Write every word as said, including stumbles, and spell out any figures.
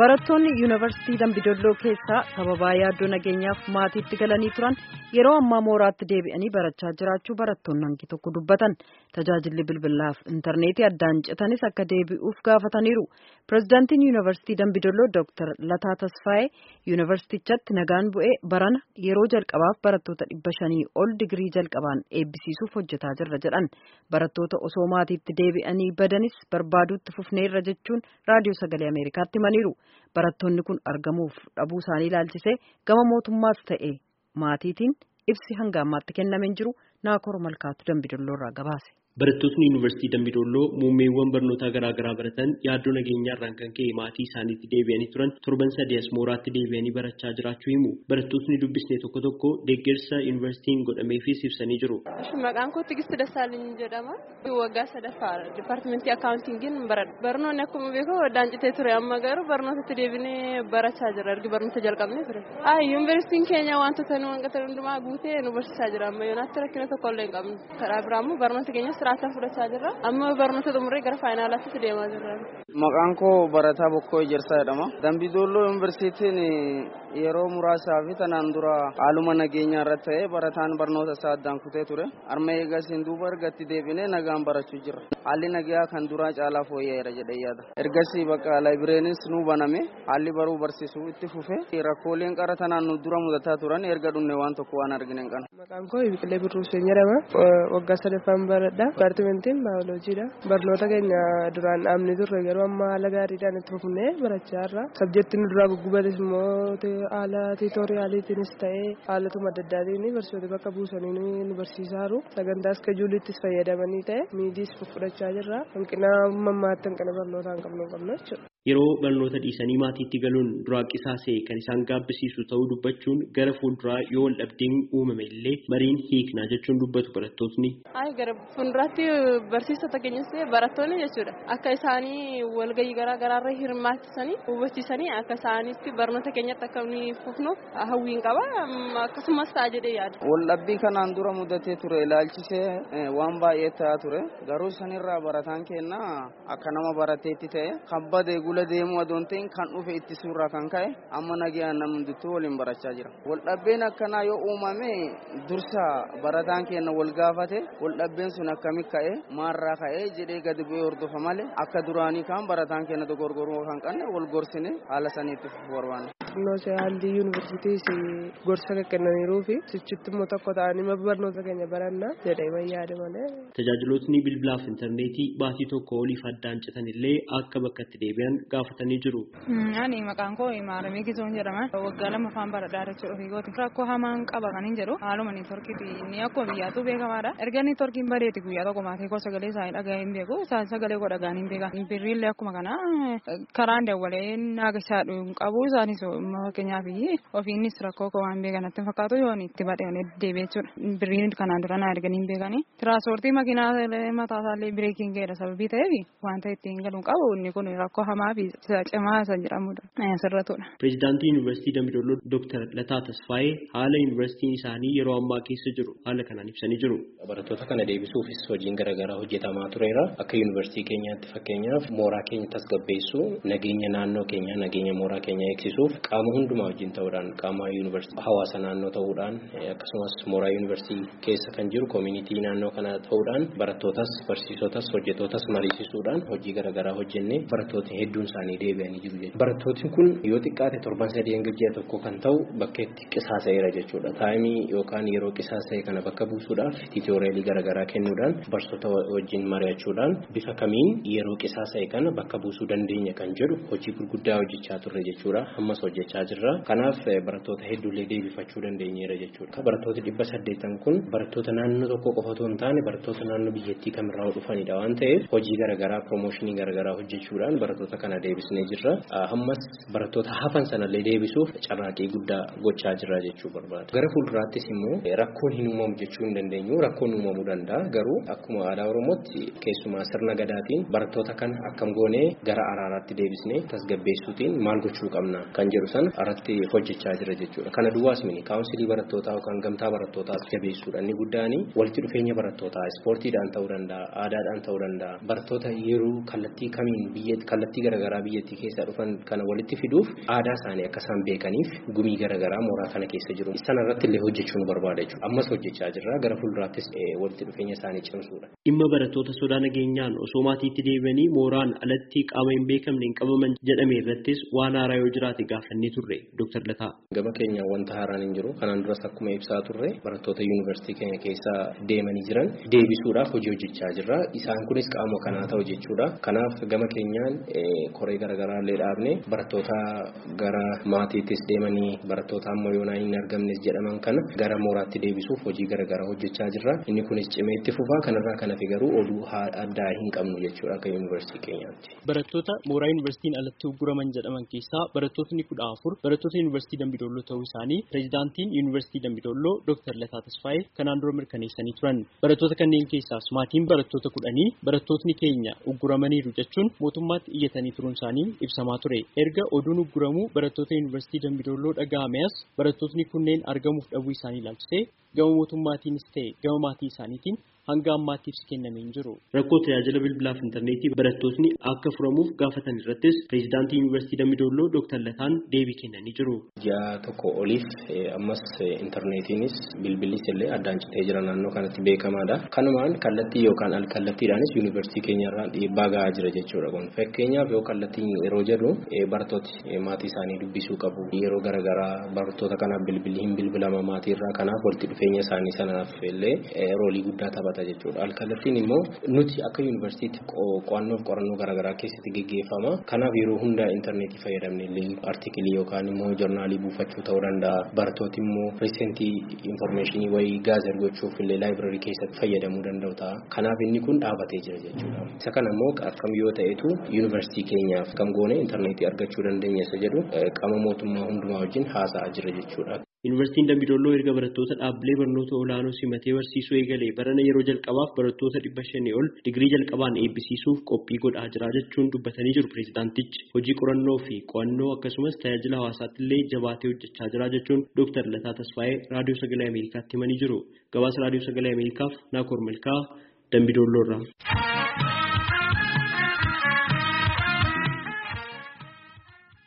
Barattoonni yuunivarsiitii Dambidolloo keessaa sababa yaaddoo nageenyaaf maatiitti galanii turan yeroo ammaa mooraatti deebi'anii barachaa jiraachuu barattoonni hangi tokko dubbatan. Tajaajilli bilbilaaf intarneetii addaan citanis akka deebi'uuf gaafataniiru. Pireezidaantiin yuunivarsiitii Dambidolloo Dooktar Lataa Tasfaayee yuunivarsiitichatti nagaan bu'ee barana yeroo jalqabaaf barattoota dhibba shanii ol digirii jalqabaan eebbisiisuuf hojjetaa jirra jedhan. Barattoota osoo maatiitti deebi'anii badanis barbaaduutti fufneerra jechuun raadiyoo sagalee Ameerikaatti himaniiru. Barattoonni kun argamuuf dhabuu isaanii ilaalchisee gama mootummaas ta'e maatiitiin ibsi hanga ammaatti kennameen jiru Naakoor Malkaatu Dambidolloo irraa gabaase. Barattoonni yuunivarsiitii Dambidolloo muummeewwan barnootaa garaa garaa baratan yaaddoo nageenyaarraan kan ka'e maatii isaaniitti deebi'anii turan torban sadii as mooraatti deebi'anii barachaa jiraachuu himu. Barattoonni dubbisne tokko tokko deeggarsa yuunivarsiitiin godhameefis ibsanii jiru. Maqaan koo Tigist Dassaalany jedhama. Waggaa sadaffaa dipaartimentii akaawuntiingiin baradha. Barnoonni akkuma beekamu addaan citee ture amma garuu barnootatti deebinee barachaa jira. Ergi barnoota jalqabnee ture. Yuunivarsiitiin keenya wantoota nu hanqatan hundumaa guutee nu barsiisaa jira. Amma yoonaatti rakkina tokko illee hin qabnu. Karaa biraa immoo barnoota keenya siraataan fudhachaa jirra. Amma barnoota xumuree gara faayinaalaatti deemaa jirra. Maqaan koo Barataa Bokkoo Ejersaa jedhama. Dambidolloo yuunivarsiitiin yeroo muraasaa fi tanaan dura haaluma nageenyaa irratti ta'ee barataan barnoota isaa addaan kutee ture. Arma eegasiin duuba ergatti deebinee nagaan barachuu jirra. Haalli nagaa kan duraa caalaa fooyya'eera jedhee yaada. Ergasii bakka laayibireenis nu baname haalli baruu barsiisuu itti fufe rakkooleen qara tanaan nu dura mudataa turan erga dhumne waan tokko waan argine hin qabnu. Maqaan koo Biqilee Birruuseen jedhama. Waggaa sadaffaan baradha. Dipaartimentiin baayolojiidha. Barnoota keenya duraan dhaabne turre garuu amma haala gaariidhaan itti fufnee barachaa jirra. Sabjektiin duraa guggubates immoo haala tiitooriyaaliitiinis ta'ee haalatuma adda addaatiin barsiisota bakka buusanii nu barsiisaa jiru. Sagantaa iskejuuliittis fayyadamanii ta'e miidiis fudhachaa jirra. Hanqina mammaatti hanqina barnootaa hin qabnu qabna jechuudha. Yeroo barnoota dhiisanii maatiitti galuun duraa qisaasee kan isaan gaabbisiisu ta'uu dubbachuun gara fuulduraa yoo wal dhabdeen uumame illee mariin hiiknaa jechuun dubbatu barattootni. Ay gara fuulduraatti barsiisota keenyas barattoonni jechuudha. Akka isaanii walgahii garaa garaarra hirmaachisanii hubachiisanii akka isaaniitti barnoota keenyatti akka inni fufnuuf hawwiin qaba. Akkasumas ta'a jedhee yaada. Wal dhabbii kanaan dura mudatee ture ilaalchisee waan baay'ee ta'aa ture. Garuu sanirraa barataan keenya akka nama barateetti ta'e kan badee gula deemuu adoon ta'in kan dhufe itti suuraa kan ka'e amma nagaan namni hunduu waliin barachaa jira. Wal dhabbeen akkanaa yoo uumame dursa barataan keenya wal gaafate wal dhabbeen sun akkami ka'e maarraa ka'e jedhee gadi bu'ee hordofa malee akka duraanii kan barataan keenya dogorgoruu kan qabne wal gorsine haala saniitti barbaanne. Noose haalli yuunivarsiitiis gorsa kennaniiruu fi sichitti immoo tokko ta'anii barnoota keenya baranna jedhee wayyaade malee. Tajaajilootni bilbilaaf intarneetii baatii tokko oliif addaan citan illee akka bakka itti deebi'an gaafatanii jiru. Ani maqaan koo Maaramee Gizoon jedhama. Waggaa lama afaan baradhaa jechuudha fiigooti. Rakkoo hamaan qaba kan hin jedhu haaluma ni torkiiti. Inni akkuma biyyaatu beekamaadha. Erga inni torkiin badeeti guyyaa tokko maatii koo sagalee isaanii dhagaa hin beeku. Isaan sagalee koo dhagaan hin beekan. Birriillee akkuma kana karaan dawwalee naagisaa dhuun qabu isaanis fakkeenyaaf ofiinis rakkoo koo waan beekanatti fakkaatu yoo itti badee deebi'ee jechuudha. Birriin kanaan dura naa ergan hin beekani. Tiraanspoortii makiinaa mataa isaallee bireekiin ga'eera sababii ta'eef wanta ittiin galuun qabu inni kun rakkoo hamaa fi cimaa isa jedhamudha. Sirratudha. Pireezidaantii Yuunivarsiitii Dambidolloo Dooktar Lataa Tasfaayee haala yuunivarsiitiin isaanii yeroo ammaa keessa jiru haala kanaan ibsanii jiru. Barattoota kana deebisuufis hojiin garaagaraa hojjetamaa tureera. Akka yuunivarsiitii keenyaatti fakkeenyaaf mooraa keenya tasgabbeessuu, nageenya naannoo keenyaa, nageenya mooraa keenyaa eegsisuuf qaama hundumaa wajjin ta'uudhaan qaama yuunivarsiitii hawaasa naannoo ta'uudhaan akkasumas mooraa yuunivarsiitii keessa kan jiru koomunitii naannoo kana ta'uudhaan barattootas, barsiisotas, hojjettootas mariisisuudhaan hojii garaagaraa hojjennee barattoota hedduun isaanii deebi'anii jiru jechuudha. Barattoonni kun yoo xiqqaate torban sadii hanga ji'a tokko kan ta'u bakka itti qisaasa'eera jechuudha. Taayimii yookaan yeroo qisaasa'e kana bakka buusuudhaaf tiitooriyaalii garaagaraa kennuudhaan barsiisota wajjin mari'achuudhaan bifa kamiin yeroo qisaasa'e kana bakka buusuu dandeenya kan jedhu hojii gurguddaa hojjechaa turre jechuudha. Ammas hojjechaa jirra. Kanaaf barattoota hedduullee deebifachuu dandeenyeera jechuudha. Barattoota dhibba saddeetan kun barattoota naannoo tokko qofa otoo hin taane barattoota naannoo biyyattii kamirraa dhufanidha waan ta'eef hojii garaagaraa piroomooshinii garaagaraa hojjechuudhaan barattoota kana deebisnee jirra. Ammas barattoota hafan sanallee deebisuuf carraaqii guddaa gochaa jirra jechuu barbaada. Gara fuulduraattis immoo rakkoon hin uumamu jechuu hin dandeenyu. Rakkoon uumamuu danda'a. Garuu akkuma aadaa Oromootti keessumaa sirna gadaatiin barattoota kana akkam goonee gara araaraatti deebisnee tasgabbeessuutiin maal gochuu qabna kan jedhu san irratti hojjechaa jira jechuudha. Kana duwwaas miti kaawunsilii barattootaa yookaan gamtaa barattootaas jabeessuudha. Inni guddaan walitti dhufeenya barattootaa ispoortiidhaan ta'uu danda'a, aadaadhaan ta'uu danda'a. Barattoota yeroo kallattii kamiin biyya kallattii garaagaraa biyyattii keessaa dhufan kana walitti fiduuf aadaa isaanii akka isaan beekaniif gumii garaagaraa mooraa kana keessa jiru. Isaan irratti illee hojjechuu nu barbaada jechuudha. Ammas hojjechaa jirra. Gara fuulduraattis walitti dhufeenya isaanii cimsuudha. Dhimma barattoota sodaa nageenyaan osoo maatiitti deebi'anii mooraan alatti qaama hin beekamne hin qabaman jedhame irrattis waan haaraa yoo jiraate gaafannee turre Dooktar Lataa. Gama keenya wanta haaraan hin jiru. Kanaan duras akkuma ibsaa turre barattoota yuunivarsiitii keenya keessa deemanii jiran deebisuudhaaf hojii hojjechaa jirra. Isaan kunis qaama kanaa ta'u jechuudha. Kanaaf gama keenyaan koree garaagaraa illee dhaabne barattoota gara maatiittis deemanii barattoota amma yoonaa hin argamnes jedhaman kana gara mooraatti deebisuuf hojii garaagaraa hojjechaa jirra. Inni kunis cimee itti fufaa. Kanarraa kan hafe garuu oduu addaa hin qabnu jechuudha akka yuunivarsiitii keenyaatti. Barattoota mooraa yuunivarsiitiin alatti ugguraman jedhaman keessaa barattootni kudha afur barattoota yuunivarsiitii Dambidolloo ta'uu isaanii pireezidaantiin yuunivarsiitii Dambidolloo Dooktar Lataa Tasfaayee kanaan dura mirkaneessanii turan. Barattoota kanneen keessaas maatiin barattoota kudhanii barattootni keenya ugguramaniiru jechuun mootummaatti iyyatanii turuun isaanii ibsamaa ture. Erga oduun ugguramuu barattoota yuunivarsiitii Dambidolloo dhaga'amees barattootni kunneen argamuuf dhabuu isaanii ilaalchisee gama mootummaatiinis ta'e gama maatii isaaniitiin hanga ammaattiif kennamee hin jiru. Rakkoo tajaajila bilbilaaf intarneetii barattootni akka furamuuf gaafatan irrattis pireezidaantii yuunivarsiitii Dambidolloo Dooktar Lataan deebii kennanii jiru. Ji'a tokko oliif ammas intarneetiinis bilbilis illee addaan citee jira naannoo kanatti beekamaadha. Kanumaan kallattii yookaan alkallattiidhaanis yuunivarsiitii keenyarraan dhiibbaa gahaa jira jechuudha kun. Fakkeenyaaf yoo kallattii yeroo jedhu barattooti maatii isaanii dubbisuu qabu. Yeroo garaagaraa barattoota kanaaf bilbilli hin bilbilama maatiirraa kanaaf walitti dhufeenya isaanii sanaaf illee roolii guddaa taphata. Alkallattiin immoo nuti akka yuunivarsiitii qo'annoof qorannoo garaagaraa keessatti gaggeeffama. Kanaaf yeroo hundaa intarneetii fayyadamne illee artiikilii yookaan immoo joornaalii buufachuu ta'uu danda'a. Barattooti immoo riisentii infoormeeshinii wayii gaazexaa gochuuf illee laayibraarii keessatti fayyadamuu danda'u ta'a. Kanaaf inni kun dhaabatee jira jechuudha. Isa kana immoo akkam yoo ta'etu yuunivarsiitii keenyaaf kam goone intarneetii argachuu dandeenya isa jedhu qaama mootummaa hundumaa wajjin haasa'aa jira jechuudha. Yuunivarsiitiin Dambidolloo erga barattoota dhaabbilee barnoota olaanoo simatee barsiisuu eegalee barana yeroo jalqabaaf barattoota dhibba shanii ol digirii jalqabaan eebbisiisuuf qophii godhaa jira jechuun dubbatanii jiru pireezidaantichi. Hojii qorannoo fi qo'annoo akkasumas tajaajila hawaasaatti illee jabaatee hojjechaa jira jechuun Dooktar Lataa Tasfaayee raadiyoo sagalee Ameerikaatti himanii jiru. Gabaasa raadiyoo sagalee Ameerikaaf Naakoor Milkaa Dambidolloo irraa.